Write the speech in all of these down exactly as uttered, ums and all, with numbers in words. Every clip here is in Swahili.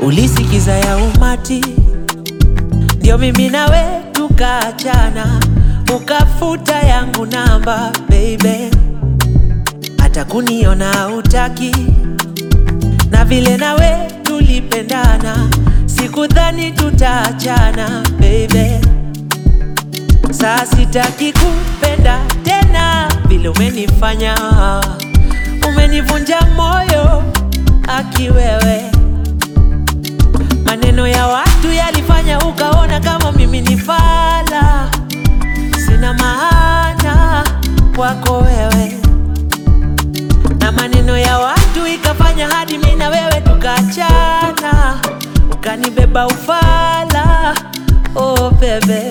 Ulisikiza ya umati, ndio mimi nawe tukaachana, ukafuta yangu namba baby. Hata kuniona hutaki, na vile nawe tulipendana, sikudhani tutaachana baby. Sasa sitaki kupenda tena vile umenifanya, umenivunja moyo aki wewe. Maneno ya watu yalifanya ukaona kama mimi ni fala, sina maana kwako wewe. Na maneno ya watu ikafanya hadi mimi na wewe tukaachana, ukanibeba ufala, oh bebe.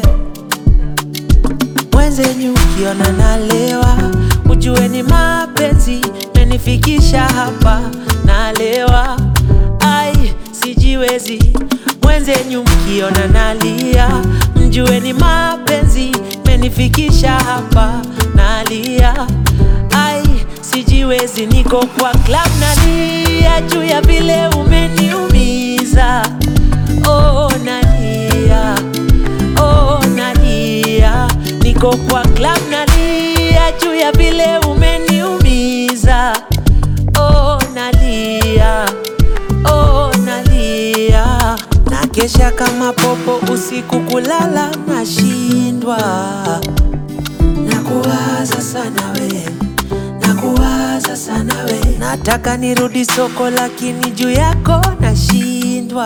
Mwenzenyu ukiona nalewa, ujue ni mapenzi menifikisha hapa, nalewa ai sijiwezi. Mwenzenyu mkiona nalia, mjue ni mapenzi menifikisha hapa, nalia ai sijiwezi. Niko kwa club nalia juu ya vile umeniumiza, oh nalia, oh nalia. Niko kwa club nalia juu ya vile umeniumiza, oh nalia, oh nalia. Nakesha kama popo usiku, kulala nashindwa, nakuwaza sana we, nakuwaza sana we. Nataka nirudi soko lakini juu yako nashindwa,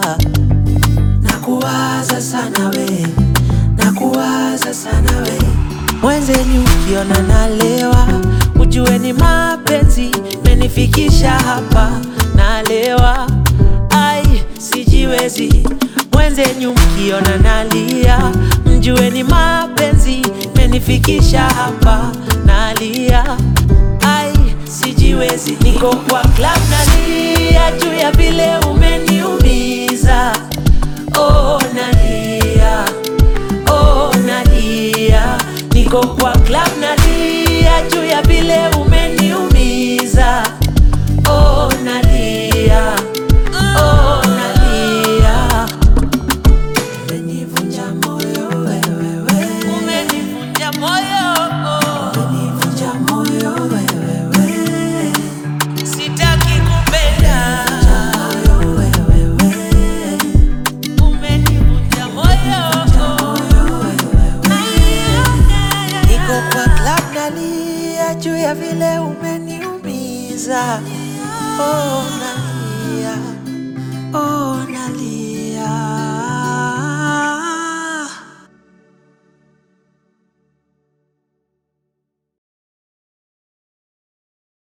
nakuwaza sana we, nakuwaza sana we. Mwenzenyu ukiona nalewa, ujue ni mapenzi menifikisha hapa, nalewa ai sijiwezi. Mwenzenyu mkiona nalia, mjue ni mapenzi menifikisha hapa, nalia ai sijiwezi. Niko kwa club nalia juu ya vile umeniumiza, oh nalia, oh nalia. Niko kwa club nalia juu ya vile umeniumiza, oh nalia, oh nalia. Umenivunja moyo wewe, umenivunja moyo, umenivunja moyo wewe. Sitaki kupenda wewe, umenivunja moyo. Niko kwa club nalia juu ya vile umeniumiza, oh nalia, oh nalia.